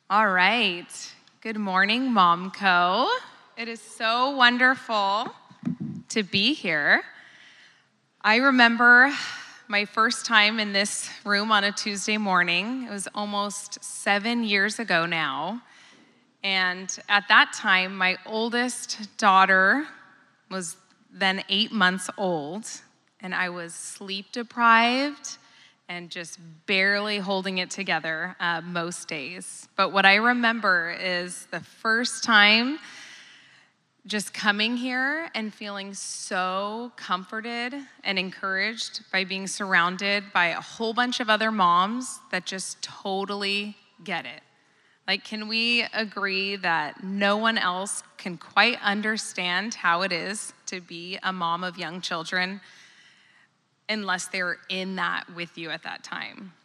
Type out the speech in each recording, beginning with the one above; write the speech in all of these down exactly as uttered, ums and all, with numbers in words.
All right. Good morning, Momco. It is so wonderful to be here. I remember my first time in this room on a Tuesday morning. It was almost seven years ago now. And at that time, my oldest daughter was then eight months old, and I was sleep deprived and just barely holding it together uh, most days. But what I remember is the first time just coming here and feeling so comforted and encouraged by being surrounded by a whole bunch of other moms that just totally get it. Like, can we agree that no one else can quite understand how it is to be a mom of young children unless they were in that with you at that time?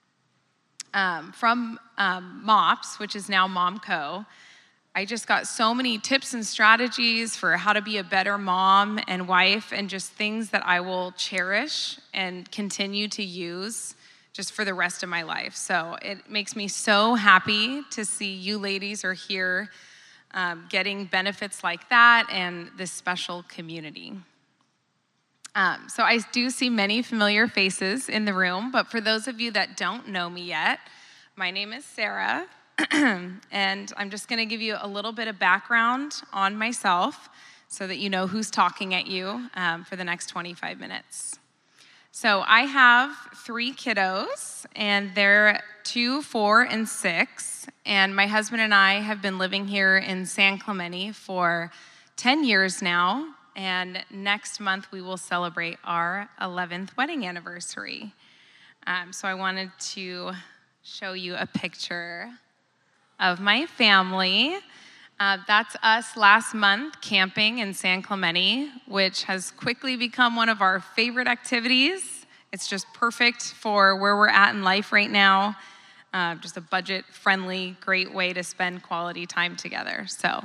Um, from um, MOPS, which is now Momco, I just got so many tips and strategies for how to be a better mom and wife, and just things that I will cherish and continue to use just for the rest of my life. So it makes me so happy to see you ladies are here um, getting benefits like that and this special community. Um, so I do see many familiar faces in the room, but for those of you that don't know me yet, my name is Sarah, and I'm just gonna give you a little bit of background on myself so that you know who's talking at you um, for the next twenty-five minutes. So I have three kiddos, and they're two, four, and six, and my husband and I have been living here in San Clemente for ten years now. And next month, we will celebrate our eleventh wedding anniversary. Um, so I wanted to show you a picture of my family. Uh, that's us last month camping in San Clemente, which has quickly become one of our favorite activities. It's just perfect for where we're at in life right now. Uh, just a budget-friendly, great way to spend quality time together. So.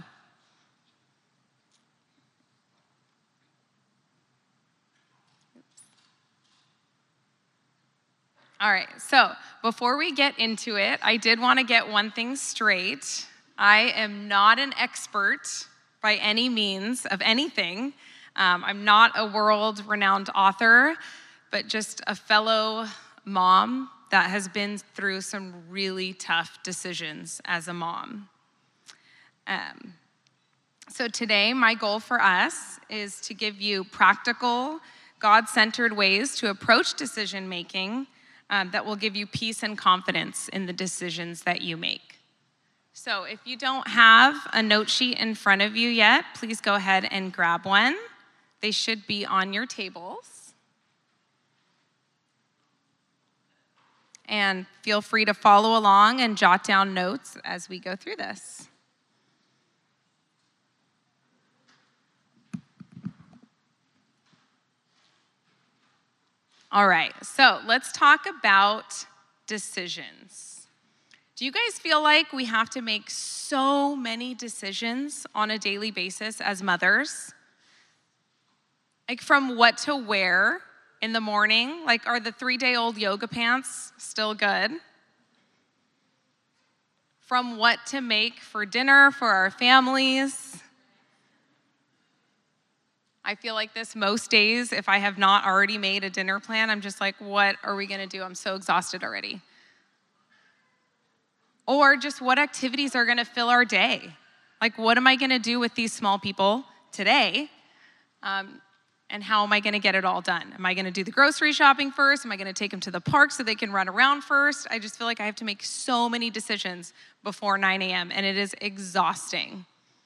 All right, so before we get into it, I did want to get one thing straight. I am not an expert by any means of anything. Um, I'm not a world-renowned author, but just a fellow mom that has been through some really tough decisions as a mom. Um, so today, my goal for us is to give you practical, God-centered ways to approach decision-making Um, that will give you peace and confidence in the decisions that you make. So if you don't have a note sheet in front of you yet, please go ahead and grab one. They should be on your tables. And feel free to follow along and jot down notes as we go through this. All right, so let's talk about decisions. Do you guys feel like we have to make so many decisions on a daily basis as mothers? Like, from what to wear in the morning, like, are the three-day-old yoga pants still good? From what to make for dinner for our families. I feel like this most days, if I have not already made a dinner plan, I'm just like, what are we gonna do? I'm so exhausted already. Or just what activities are gonna fill our day? Like, what am I gonna do with these small people today? Um, and how am I gonna get it all done? Am I gonna do the grocery shopping first? Am I gonna take them to the park so they can run around first? I just feel like I have to make so many decisions before nine a.m. and it is exhausting.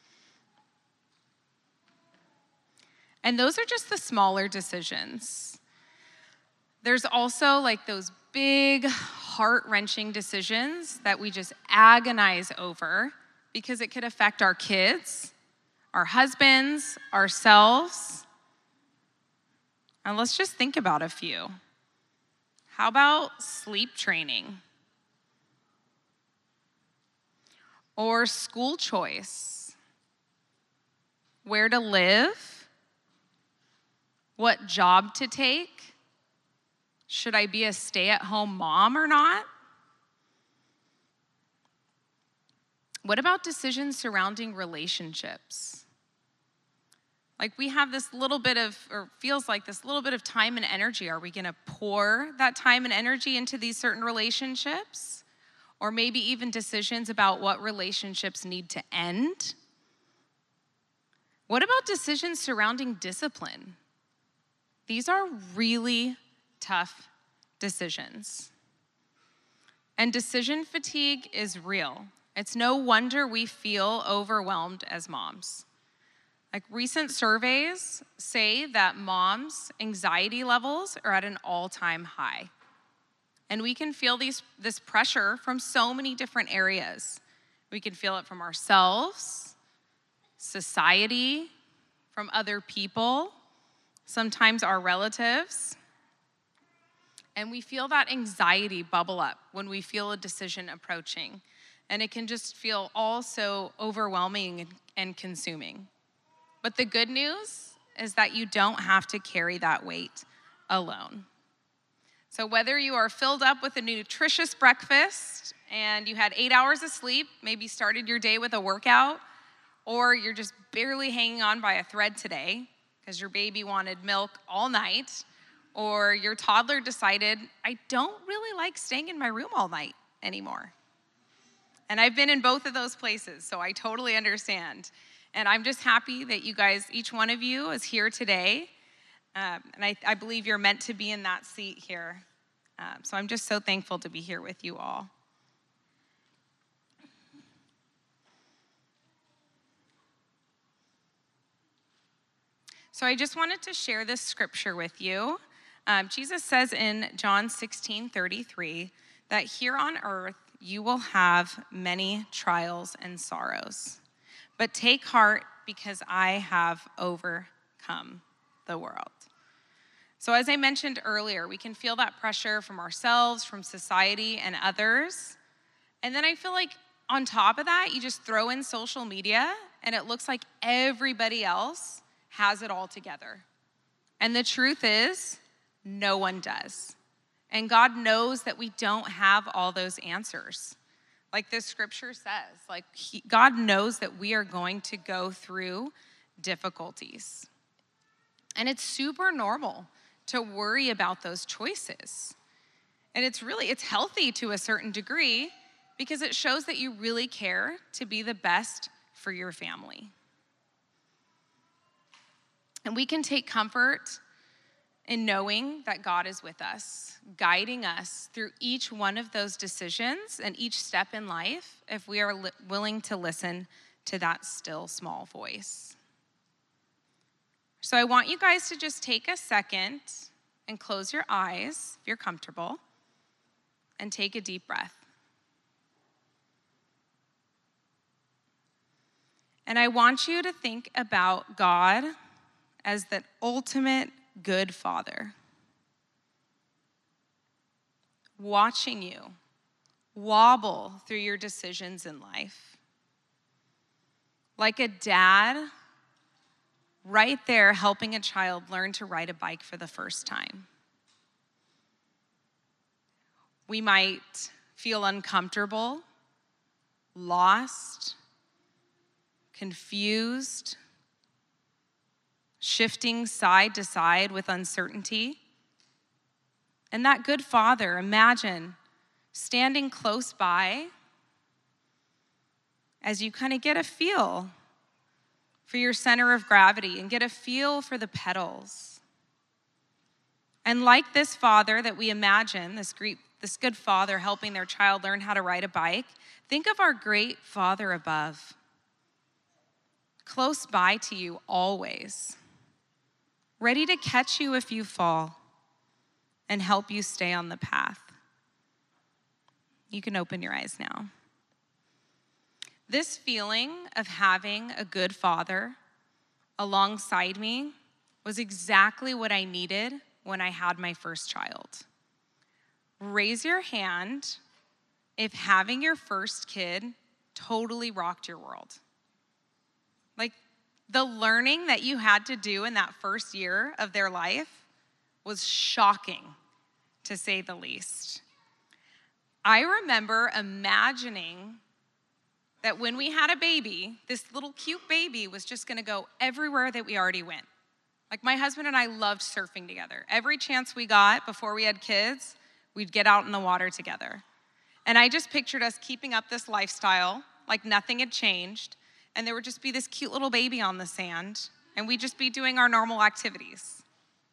And those are just the smaller decisions. There's also like those big, heart-wrenching decisions that we just agonize over because it could affect our kids, our husbands, ourselves. And let's just think about a few. How about sleep training? Or school choice? Where to live? What job to take? Should I be a stay-at-home mom or not? What about decisions surrounding relationships? Like we have this little bit of, or feels like this little bit of time and energy. Are we gonna pour that time and energy into these certain relationships? Or maybe even decisions about what relationships need to end? What about decisions surrounding discipline? These are really tough decisions. And decision fatigue is real. It's no wonder we feel overwhelmed as moms. Like recent surveys say that moms' anxiety levels are at an all-time high. And we can feel these, this pressure from so many different areas. We can feel it from ourselves, society, from other people, sometimes our relatives. And we feel that anxiety bubble up when we feel a decision approaching. And it can just feel all so overwhelming and consuming. But the good news is that you don't have to carry that weight alone. So whether you are filled up with a nutritious breakfast and you had eight hours of sleep, maybe started your day with a workout, or you're just barely hanging on by a thread today because your baby wanted milk all night, or your toddler decided, I don't really like staying in my room all night anymore. And I've been in both of those places, so I totally understand. And I'm just happy that you guys, each one of you is here today. Um, and I, I believe you're meant to be in that seat here. Um, so I'm just so thankful to be here with you all. So I just wanted to share this scripture with you. Um, Jesus says in John sixteen thirty-three that here on earth you will have many trials and sorrows. But take heart because I have overcome the world. So as I mentioned earlier, we can feel that pressure from ourselves, from society, and others. And then I feel like on top of that, you just throw in social media, and it looks like everybody else has it all together. And the truth is, no one does. And God knows that we don't have all those answers. Like this scripture says, like he, God knows that we are going to go through difficulties. And it's super normal to worry about those choices. And it's really, it's healthy to a certain degree because it shows that you really care to be the best for your family. And we can take comfort in knowing that God is with us, guiding us through each one of those decisions and each step in life if we are li- willing to listen to that still small voice. So I want you guys to just take a second and close your eyes if you're comfortable and take a deep breath. And I want you to think about God as the ultimate good father, watching you wobble through your decisions in life. Like a dad right there helping a child learn to ride a bike for the first time. We might feel uncomfortable, lost, confused, shifting side to side with uncertainty. And that good father, imagine standing close by as you kind of get a feel for your center of gravity and get a feel for the pedals. And like this father that we imagine, this great, this good father helping their child learn how to ride a bike, think of our great Father above, close by to you always, ready to catch you if you fall and help you stay on the path. You can open your eyes now. This feeling of having a good father alongside me was exactly what I needed when I had my first child. Raise your hand if having your first kid totally rocked your world. Like the learning that you had to do in that first year of their life was shocking, to say the least. I remember imagining that when we had a baby, this little cute baby was just gonna go everywhere that we already went. Like my husband and I loved surfing together. Every chance we got before we had kids, we'd get out in the water together. And I just pictured us keeping up this lifestyle like nothing had changed, and there would just be this cute little baby on the sand, and we'd just be doing our normal activities.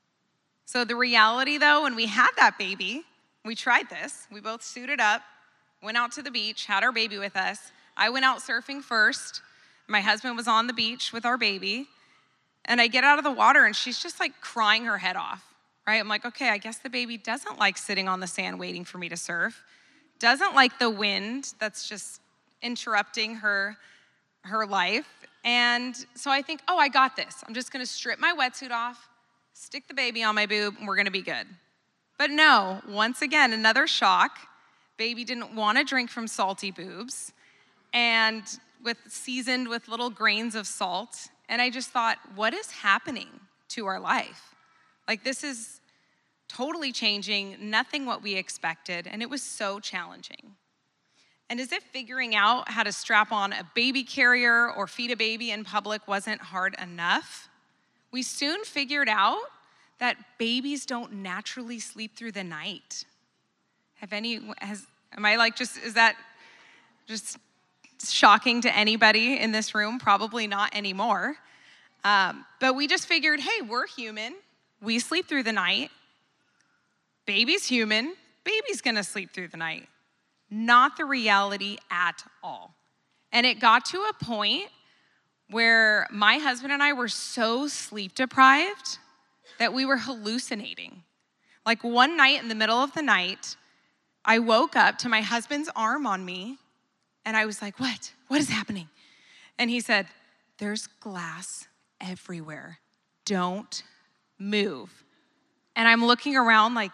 So the reality though, when we had that baby, we tried this. We both suited up, went out to the beach, had our baby with us. I went out surfing first. My husband was on the beach with our baby. And I get out of the water and she's just like crying her head off, right? I'm like, okay, I guess the baby doesn't like sitting on the sand waiting for me to surf. Doesn't like the wind that's just interrupting her, her life. And so I think, oh, I got this. I'm just gonna strip my wetsuit off, stick the baby on my boob, and we're gonna be good. But no, once again, another shock. Baby didn't wanna drink from salty boobs, and with seasoned with little grains of salt. And I just thought, what is happening to our life? Like this is totally changing, nothing what we expected, and it was so challenging. And as if figuring out how to strap on a baby carrier or feed a baby in public wasn't hard enough, we soon figured out that babies don't naturally sleep through the night. Have any, has, am I like just, is that just shocking to anybody in this room? Probably not anymore. Um, but we just figured, hey, we're human. We sleep through the night. Baby's human. Baby's gonna sleep through the night. Not the reality at all. And it got to a point where my husband and I were so sleep deprived that we were hallucinating. Like one night in the middle of the night, I woke up to my husband's arm on me. And I was like, what? What is happening? And he said, there's glass everywhere. Don't move. And I'm looking around like,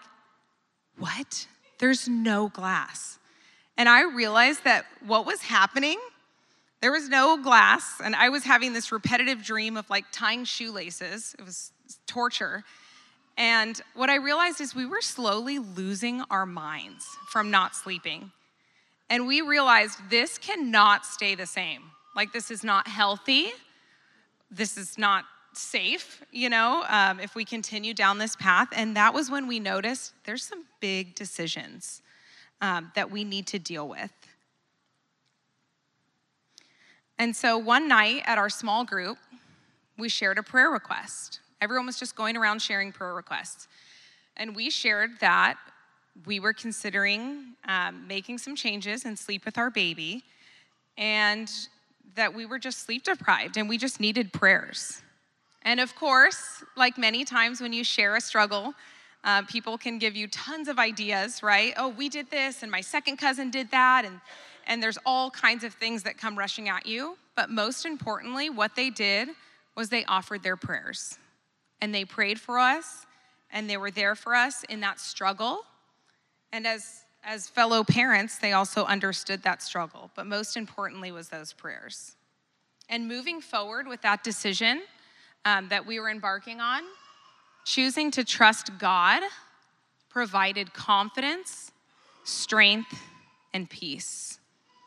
what? There's no glass. And I realized that what was happening, there was no glass. And I was having this repetitive dream of like tying shoelaces. It was torture. And what I realized is we were slowly losing our minds from not sleeping. And we realized this cannot stay the same. Like this is not healthy. This is not safe, you know, um, if we continue down this path. And that was when we noticed there's some big decisions um, that we need to deal with. And so one night at our small group, we shared a prayer request. Everyone was just going around sharing prayer requests. And we shared that we were considering um, making some changes and sleep with our baby, and that we were just sleep deprived and we just needed prayers. And of course, like many times when you share a struggle, uh, people can give you tons of ideas, right? Oh, we did this and my second cousin did that, and, and there's all kinds of things that come rushing at you. But most importantly, what they did was they offered their prayers. And they prayed for us, and they were there for us in that struggle. And as, as fellow parents, they also understood that struggle, but most importantly was those prayers. And moving forward with that decision um, that we were embarking on, choosing to trust God provided confidence, strength, and peace.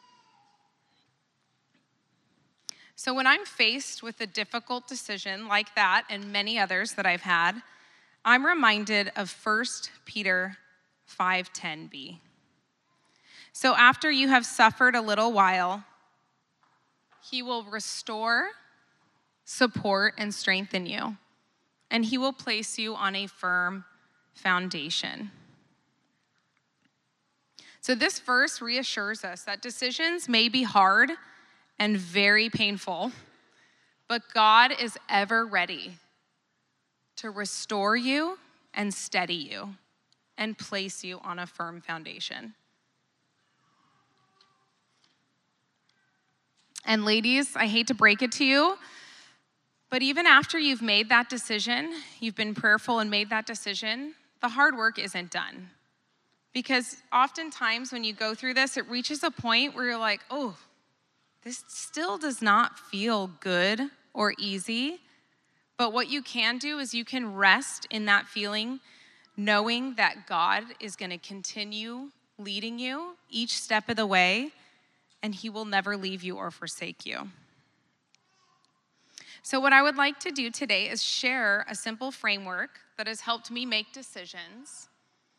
So when I'm faced with a difficult decision like that and many others that I've had, I'm reminded of First Peter five ten b. So after you have suffered a little while, he will restore, support, and strengthen you, and he will place you on a firm foundation. So this verse reassures us that decisions may be hard and very painful, but God is ever ready to restore you and steady you and place you on a firm foundation. And ladies, I hate to break it to you, but even after you've made that decision, you've been prayerful and made that decision, the hard work isn't done. Because oftentimes when you go through this, it reaches a point where you're like, oh, this still does not feel good or easy. But what you can do is you can rest in that feeling, knowing that God is going to continue leading you each step of the way, and he will never leave you or forsake you. So what I would like to do today is share a simple framework that has helped me make decisions.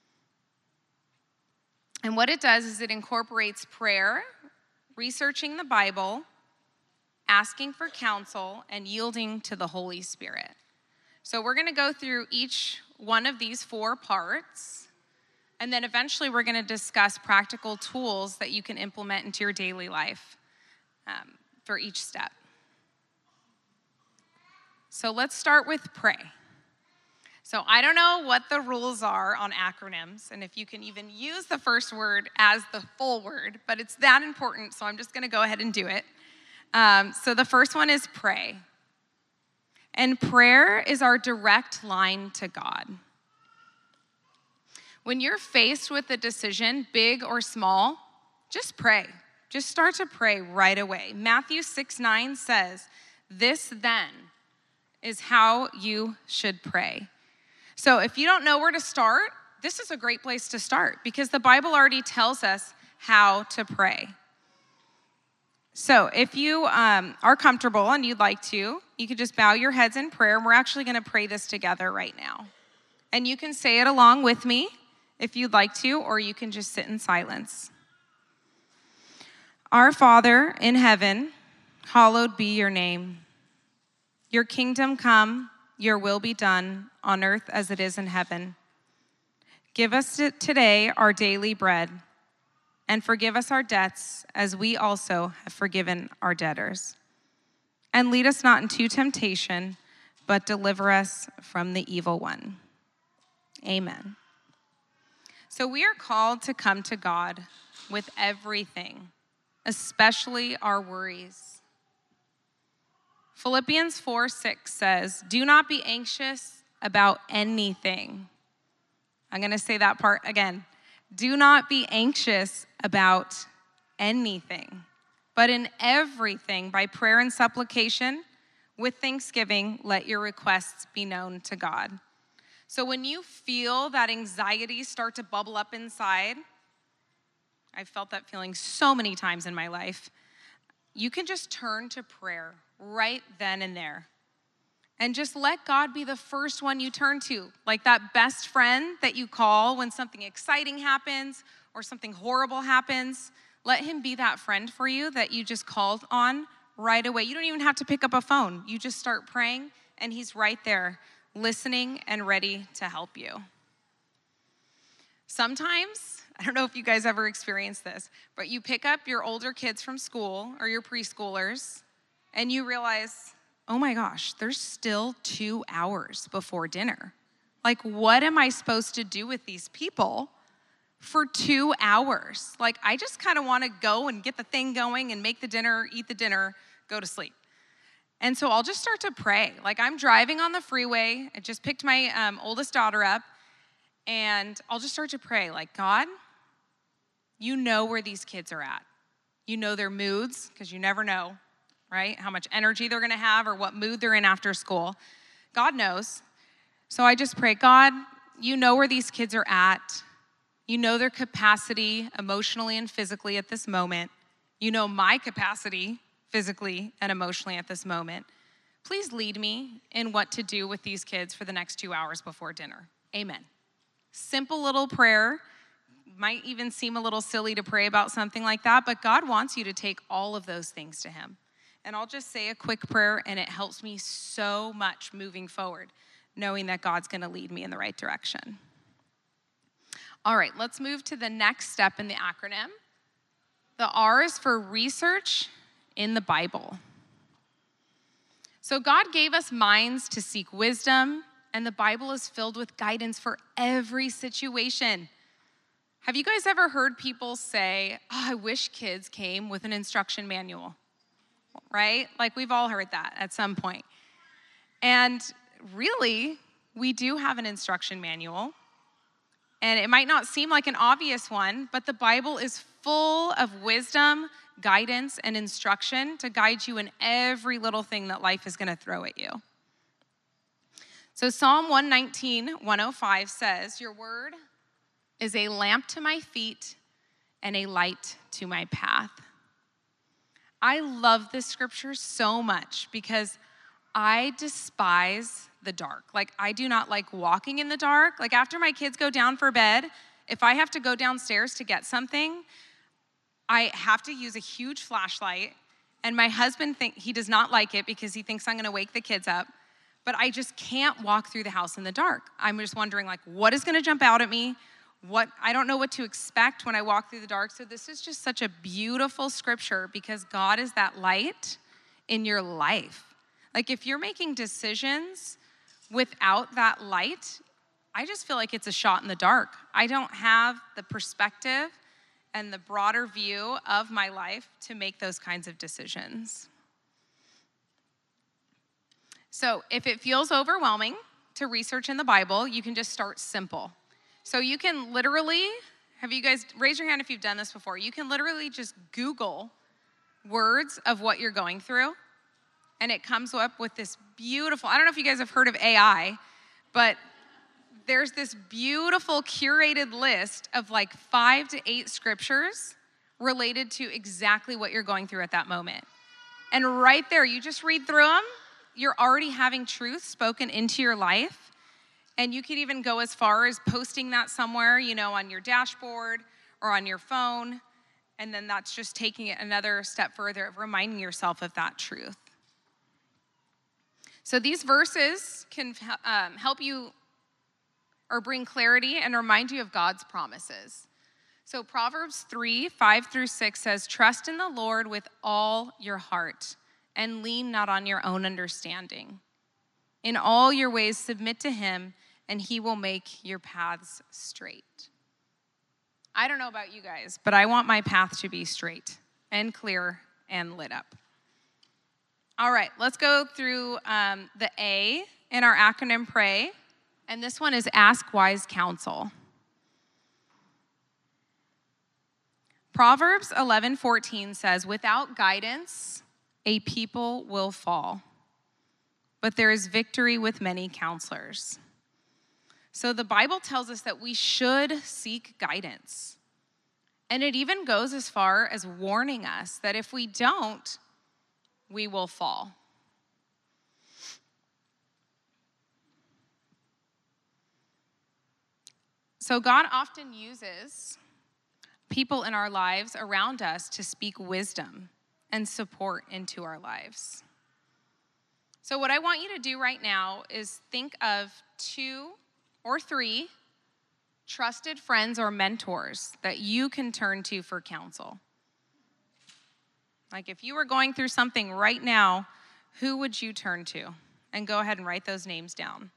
And what it does is it incorporates prayer, researching the Bible, asking for counsel, and yielding to the Holy Spirit. So we're going to go through each one of these four parts, and then eventually we're going to discuss practical tools that you can implement into your daily life um, for each step. So let's start with pray. So I don't know what the rules are on acronyms, and if you can even use the first word as the full word, but it's that important, so I'm just going to go ahead and do it. Um, so the first one is pray. And prayer is our direct line to God. When you're faced with a decision, big or small, just pray. Just start to pray right away. Matthew six nine says, "This then is how you should pray." So if you don't know where to start, this is a great place to start because the Bible already tells us how to pray. So if you um, are comfortable and you'd like to, you could just bow your heads in prayer. And we're actually going to pray this together right now. And you can say it along with me if you'd like to, or you can just sit in silence. Our Father in heaven, hallowed be your name. Your kingdom come, your will be done on earth as it is in heaven. Give us today our daily bread, and forgive us our debts as we also have forgiven our debtors. And lead us not into temptation, but deliver us from the evil one. Amen. So we are called to come to God with everything, especially our worries. Philippians four six says, "Do not be anxious about anything." I'm going to say that part again. Do not be anxious about anything, but in everything, by prayer and supplication, with thanksgiving, let your requests be known to God. So when you feel that anxiety start to bubble up inside, I've felt that feeling so many times in my life, you can just turn to prayer right then and there. And just let God be the first one you turn to, like that best friend that you call when something exciting happens or something horrible happens. Let him be that friend for you that you just called on right away. You don't even have to pick up a phone. You just start praying, and he's right there listening and ready to help you. Sometimes, I don't know if you guys ever experienced this, but you pick up your older kids from school or your preschoolers, and you realize, oh my gosh, there's still two hours before dinner. Like, what am I supposed to do with these people for two hours? Like, I just kind of want to go and get the thing going and make the dinner, eat the dinner, go to sleep. And so I'll just start to pray. Like, I'm driving on the freeway. I just picked my um, oldest daughter up, and I'll just start to pray. Like, God, you know where these kids are at. You know their moods, because you never know, right? How much energy they're going to have or what mood they're in after school. God knows. So I just pray, God, you know where these kids are at. You know their capacity emotionally and physically at this moment. You know my capacity physically and emotionally at this moment. Please lead me in what to do with these kids for the next two hours before dinner. Amen. Simple little prayer. Might even seem a little silly to pray about something like that, but God wants you to take all of those things to him. And I'll just say a quick prayer, and it helps me so much moving forward, knowing that God's going to lead me in the right direction. All right, let's move to the next step in the acronym. The R is for research in the Bible. So God gave us minds to seek wisdom, and the Bible is filled with guidance for every situation. Have you guys ever heard people say, oh, I wish kids came with an instruction manual? Right? Like, we've all heard that at some point. And really, we do have an instruction manual. And it might not seem like an obvious one, but the Bible is full of wisdom, guidance, and instruction to guide you in every little thing that life is going to throw at you. So Psalm one nineteen, one oh five says, your word is a lamp to my feet and a light to my path. I love this scripture so much because I despise the dark. Like, I do not like walking in the dark. Like, after my kids go down for bed, if I have to go downstairs to get something, I have to use a huge flashlight. And my husband, think he does not like it because he thinks I'm gonna wake the kids up. But I just can't walk through the house in the dark. I'm just wondering, like, what is gonna jump out at me? What, I don't know what to expect when I walk through the dark. So this is just such a beautiful scripture because God is that light in your life. Like, if you're making decisions without that light, I just feel like it's a shot in the dark. I don't have the perspective and the broader view of my life to make those kinds of decisions. So if it feels overwhelming to research in the Bible, you can just start simple. So you can literally, have you guys, raise your hand if you've done this before. You can literally just Google words of what you're going through, and it comes up with this beautiful, I don't know if you guys have heard of A I, but there's this beautiful curated list of like five to eight scriptures related to exactly what you're going through at that moment. And right there, you just read through them, you're already having truth spoken into your life. And you could even go as far as posting that somewhere, you know, on your dashboard or on your phone. And then that's just taking it another step further of reminding yourself of that truth. So these verses can um, help you or bring clarity and remind you of God's promises. So Proverbs three, five through six says, "Trust in the Lord with all your heart and lean not on your own understanding. In all your ways submit to him, and he will make your paths straight." I don't know about you guys, but I want my path to be straight and clear and lit up. All right, let's go through um, the A in our acronym PRAY, and this one is ask wise counsel. Proverbs eleven fourteen says, "Without guidance, a people will fall, but there is victory with many counselors." So the Bible tells us that we should seek guidance. And it even goes as far as warning us that if we don't, we will fall. So God often uses people in our lives around us to speak wisdom and support into our lives. So what I want you to do right now is think of two or three trusted friends or mentors that you can turn to for counsel. Like if you were going through something right now, who would you turn to? And go ahead and write those names down.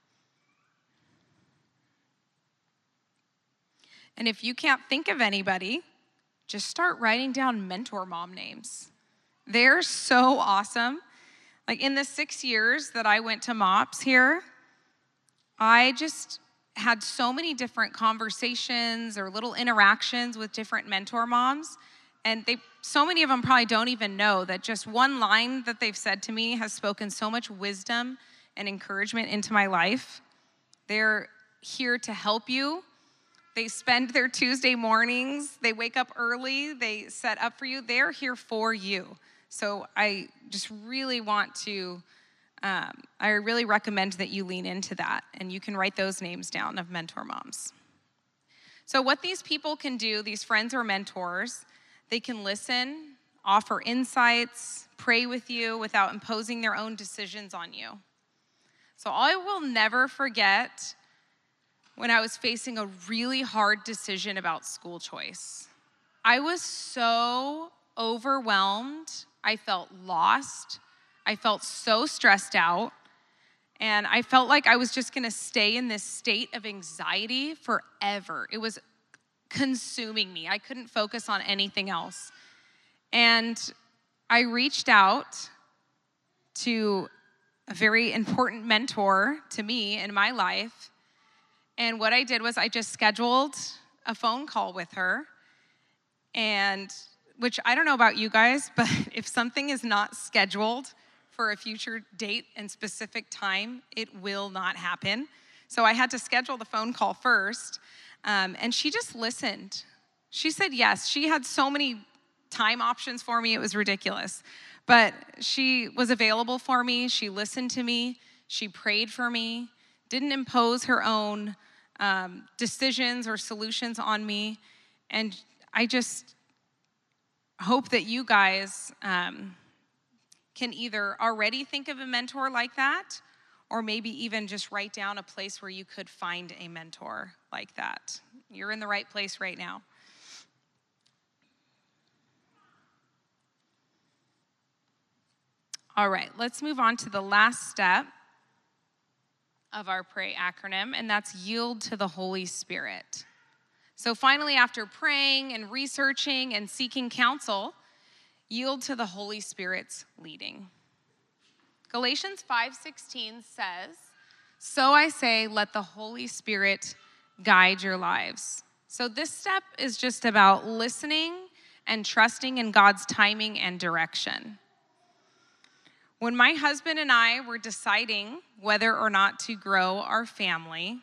And if you can't think of anybody, just start writing down mentor mom names. They're so awesome. Like in the six years that I went to MOPS here, I just had so many different conversations or little interactions with different mentor moms. And they, so many of them probably don't even know that just one line that they've said to me has spoken so much wisdom and encouragement into my life. They're here to help you. They spend their Tuesday mornings, they wake up early, they set up for you. They're here for you. So I just really want to, um, I really recommend that you lean into that. And you can write those names down of mentor moms. So what these people can do, these friends or mentors, they can listen, offer insights, pray with you without imposing their own decisions on you. So I will never forget when I was facing a really hard decision about school choice. I was so overwhelmed. I felt lost. I felt so stressed out. And I felt like I was just gonna stay in this state of anxiety forever. It was consuming me. I couldn't focus on anything else. And I reached out to a very important mentor to me in my life. And what I did was I just scheduled a phone call with her. And which I don't know about you guys, but if something is not scheduled for a future date and specific time, it will not happen. So I had to schedule the phone call first. Um, and she just listened. She said yes. She had so many time options for me. It was ridiculous. But she was available for me. She listened to me. She prayed for me, didn't impose her own um, decisions or solutions on me. And I just hope that you guys um, can either already think of a mentor like that, or maybe even just write down a place where you could find a mentor like that. You're in the right place right now. All right, let's move on to the last step of our PRAY acronym, and that's yield to the Holy Spirit. So finally, after praying and researching and seeking counsel, yield to the Holy Spirit's leading. Galatians five sixteen says, "So I say, let the Holy Spirit guide your lives." So this step is just about listening and trusting in God's timing and direction. When my husband and I were deciding whether or not to grow our family,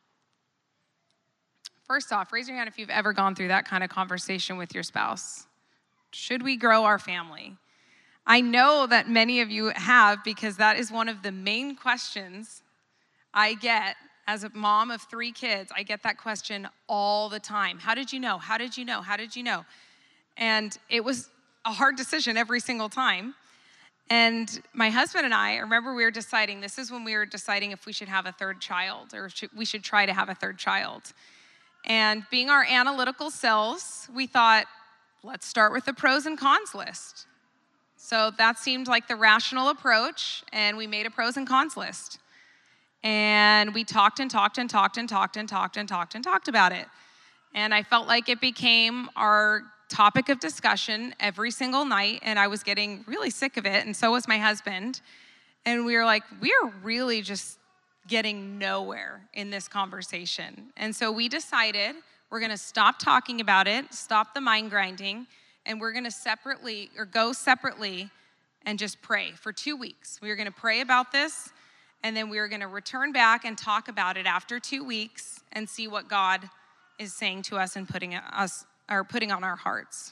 first off, raise your hand if you've ever gone through that kind of conversation with your spouse. Should we grow our family? I know that many of you have, because that is one of the main questions I get as a mom of three kids. I get that question all the time. How did you know? How did you know? How did you know? And it was a hard decision every single time. And my husband and I, I remember we were deciding, this is when we were deciding if we should have a third child, or should, we should try to have a third child. And being our analytical selves, we thought, let's start with the pros and cons list. So that seemed like the rational approach, and we made a pros and cons list. And we talked and talked and talked and talked and talked and talked and talked about it. And I felt like it became our topic of discussion every single night, and I was getting really sick of it, and so was my husband. And we were like, we are really just getting nowhere in this conversation. And so we decided we're gonna stop talking about it, stop the mind grinding, and we're gonna separately, or go separately and just pray for two weeks. We were gonna pray about this, and then we were gonna return back and talk about it after two weeks and see what God is saying to us and putting us or putting on our hearts.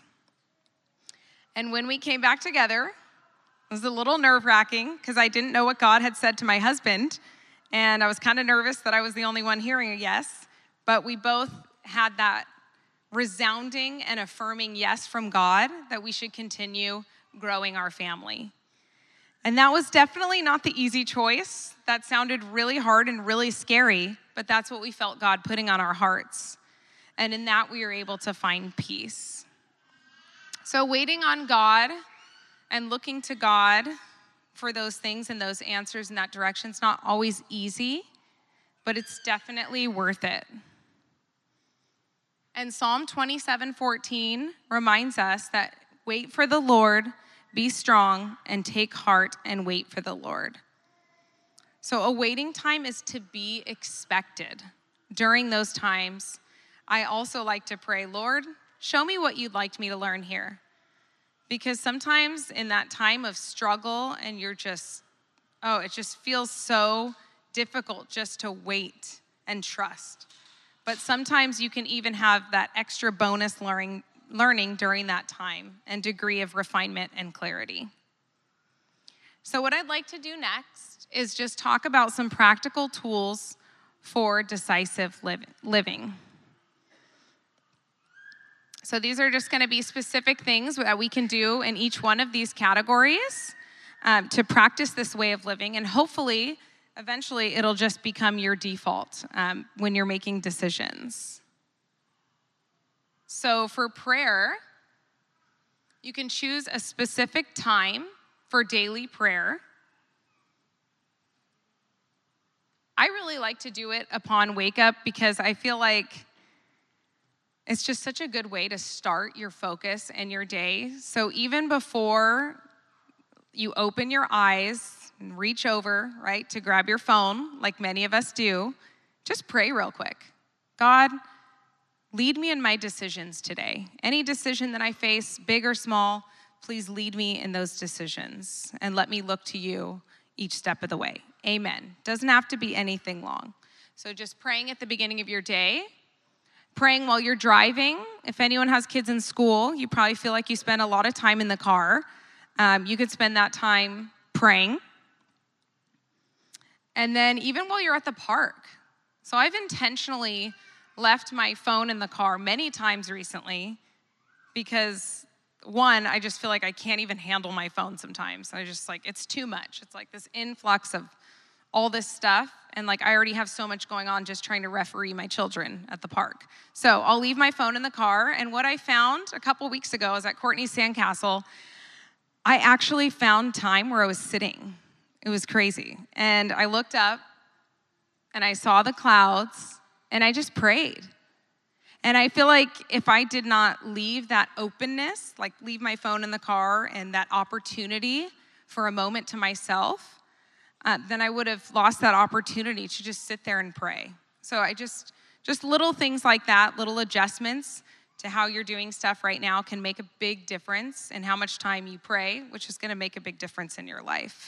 And when we came back together, it was a little nerve-wracking because I didn't know what God had said to my husband, and I was kind of nervous that I was the only one hearing a yes, but we both had that resounding and affirming yes from God that we should continue growing our family. And that was definitely not the easy choice. That sounded really hard and really scary, but that's what we felt God putting on our hearts. And in that, we were able to find peace. So waiting on God and looking to God for those things and those answers in that direction is not always easy, but it's definitely worth it. And Psalm twenty-seven fourteen reminds us that wait for the Lord, be strong, and take heart and wait for the Lord. So a waiting time is to be expected. During those times, I also like to pray, Lord, show me what you'd like me to learn here. Because sometimes in that time of struggle and you're just, oh, it just feels so difficult just to wait and trust. But sometimes you can even have that extra bonus learning, learning during that time and degree of refinement and clarity. So what I'd like to do next is just talk about some practical tools for decisive living. So these are just going to be specific things that we can do in each one of these categories um, to practice this way of living. And hopefully, eventually, it'll just become your default um, when you're making decisions. So for prayer, you can choose a specific time for daily prayer. I really like to do it upon wake up because I feel like it's just such a good way to start your focus and your day. So even before you open your eyes and reach over, right, to grab your phone, like many of us do, just pray real quick. God, lead me in my decisions today. Any decision that I face, big or small, please lead me in those decisions and let me look to you each step of the way. Amen. Doesn't have to be anything long. So just praying at the beginning of your day Praying while you're driving. If anyone has kids in school, you probably feel like you spend a lot of time in the car. Um, you could spend that time praying. And then even while you're at the park. So I've intentionally left my phone in the car many times recently because, one, I just feel like I can't even handle my phone sometimes. I just like, it's too much. It's like this influx of all this stuff. And like, I already have so much going on just trying to referee my children at the park. So I'll leave my phone in the car. And what I found a couple weeks ago, I was at Courtney's Sandcastle. I actually found time where I was sitting. It was crazy. And I looked up and I saw the clouds and I just prayed. And I feel like if I did not leave that openness, like leave my phone in the car and that opportunity for a moment to myself, uh, then I would have lost that opportunity to just sit there and pray. So I just, just little things like that, little adjustments to how you're doing stuff right now can make a big difference in how much time you pray, which is gonna make a big difference in your life.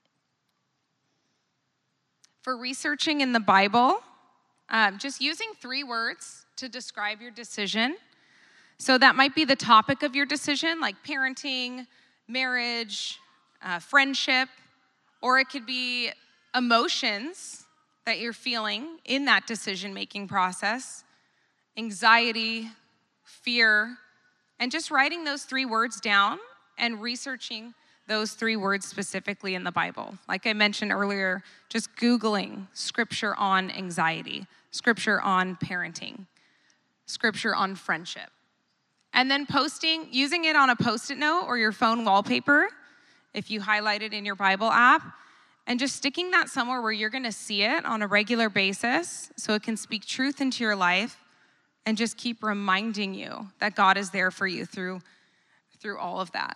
For researching in the Bible, um, just using three words to describe your decision. So that might be the topic of your decision, like parenting, marriage, uh, friendship, or it could be emotions that you're feeling in that decision-making process, anxiety, fear, and just writing those three words down and researching those three words specifically in the Bible. Like I mentioned earlier, just Googling scripture on anxiety, scripture on parenting, scripture on friendship. And then posting, using it on a Post-it note or your phone wallpaper, if you highlight it in your Bible app, and just sticking that somewhere where you're gonna see it on a regular basis so it can speak truth into your life and just keep reminding you that God is there for you through, through all of that.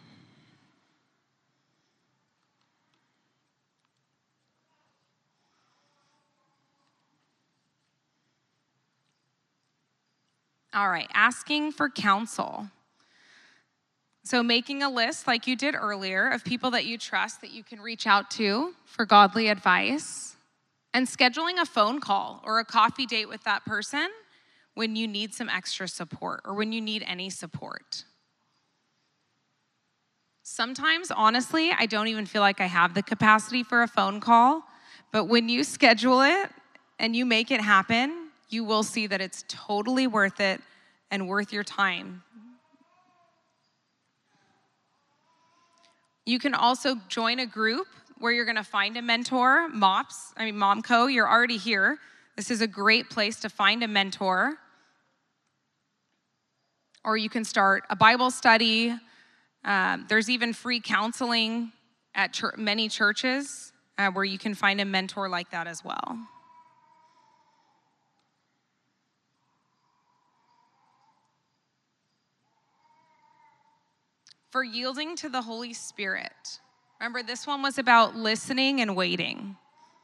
All right, asking for counsel. So making a list like you did earlier of people that you trust that you can reach out to for godly advice, and scheduling a phone call or a coffee date with that person when you need some extra support or when you need any support. Sometimes, honestly, I don't even feel like I have the capacity for a phone call, but when you schedule it and you make it happen, you will see that it's totally worth it and worth your time. You can also join a group where you're gonna find a mentor. MOPS, I mean Momco, you're already here. This is a great place to find a mentor. Or you can start a Bible study. Um, there's even free counseling at ch- many churches uh, where you can find a mentor like that as well. For yielding to the Holy Spirit. Remember, this one was about listening and waiting.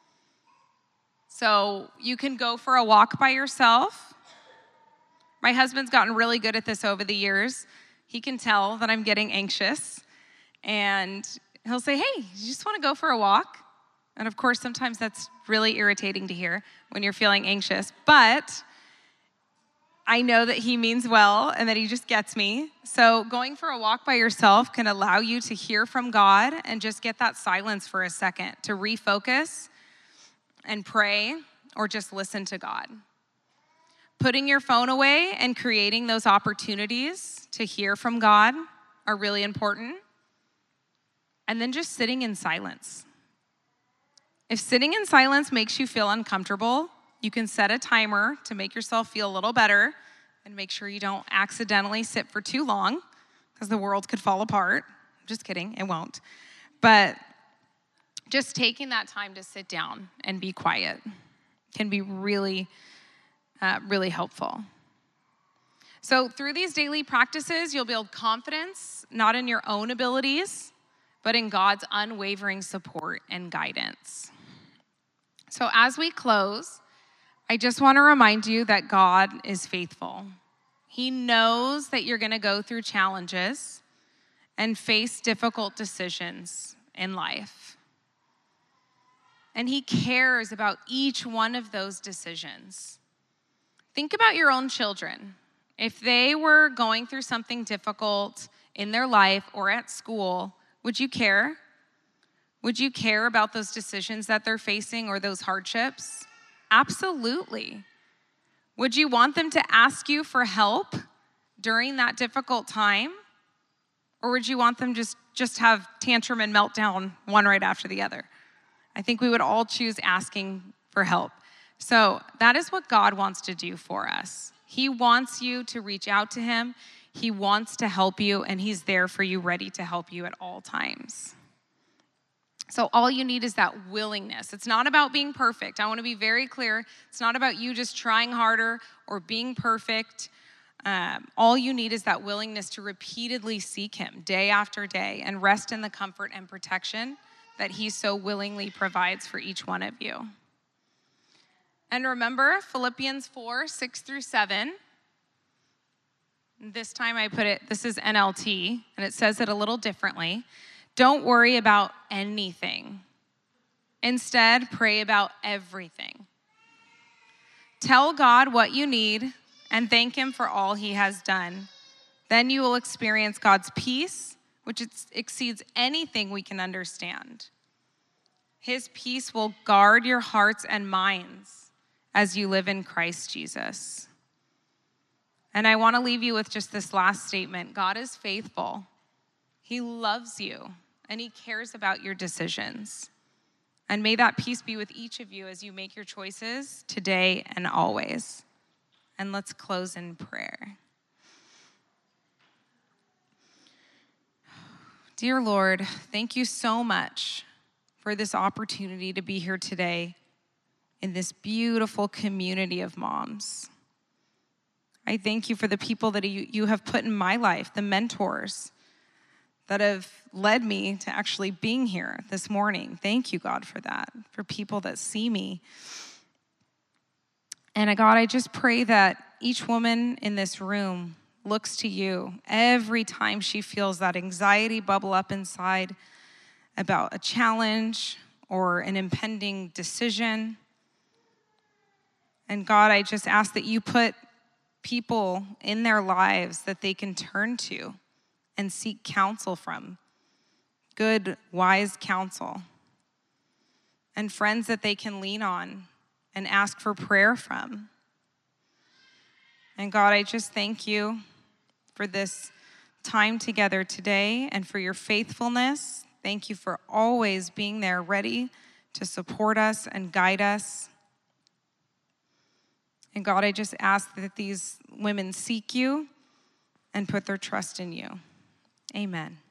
So you can go for a walk by yourself. My husband's gotten really good at this over the years. He can tell that I'm getting anxious. And he'll say, hey, you just want to go for a walk? And of course, sometimes that's really irritating to hear when you're feeling anxious. But I know that he means well and that he just gets me. So going for a walk by yourself can allow you to hear from God and just get that silence for a second to refocus and pray or just listen to God. Putting your phone away and creating those opportunities to hear from God are really important. And then just sitting in silence. If sitting in silence makes you feel uncomfortable, you can set a timer to make yourself feel a little better and make sure you don't accidentally sit for too long because the world could fall apart. Just kidding, it won't. But just taking that time to sit down and be quiet can be really, uh, really helpful. So through these daily practices, you'll build confidence, not in your own abilities, but in God's unwavering support and guidance. So as we close, I just want to remind you that God is faithful. He knows that you're going to go through challenges and face difficult decisions in life. And he cares about each one of those decisions. Think about your own children. If they were going through something difficult in their life or at school, would you care? Would you care about those decisions that they're facing or those hardships? Absolutely. Would you want them to ask you for help during that difficult time? Or would you want them just just have tantrum and meltdown one right after the other? I think we would all choose asking for help. So that is what God wants to do for us. He wants you to reach out to him. He wants to help you, and he's there for you, ready to help you at all times. So all you need is that willingness. It's not about being perfect. I want to be very clear. It's not about you just trying harder or being perfect. Um, all you need is that willingness to repeatedly seek him day after day and rest in the comfort and protection that he so willingly provides for each one of you. And remember Philippians four, six through seven. This time I put it, this is N L T, and it says it a little differently. Don't worry about anything. Instead, pray about everything. Tell God what you need and thank him for all he has done. Then you will experience God's peace, which exceeds anything we can understand. His peace will guard your hearts and minds as you live in Christ Jesus. And I want to leave you with just this last statement. God is faithful. He loves you, and he cares about your decisions. And may that peace be with each of you as you make your choices today and always. And let's close in prayer. Dear Lord, thank you so much for this opportunity to be here today in this beautiful community of moms. I thank you for the people that you, you have put in my life, the mentors that have led me to actually being here this morning. Thank you, God, for that, for people that see me. And God, I just pray that each woman in this room looks to you every time she feels that anxiety bubble up inside about a challenge or an impending decision. And God, I just ask that you put people in their lives that they can turn to and seek counsel from, good, wise counsel, and friends that they can lean on and ask for prayer from. And God, I just thank you for this time together today and for your faithfulness. Thank you for always being there, ready to support us and guide us. And God, I just ask that these women seek you and put their trust in you. Amen.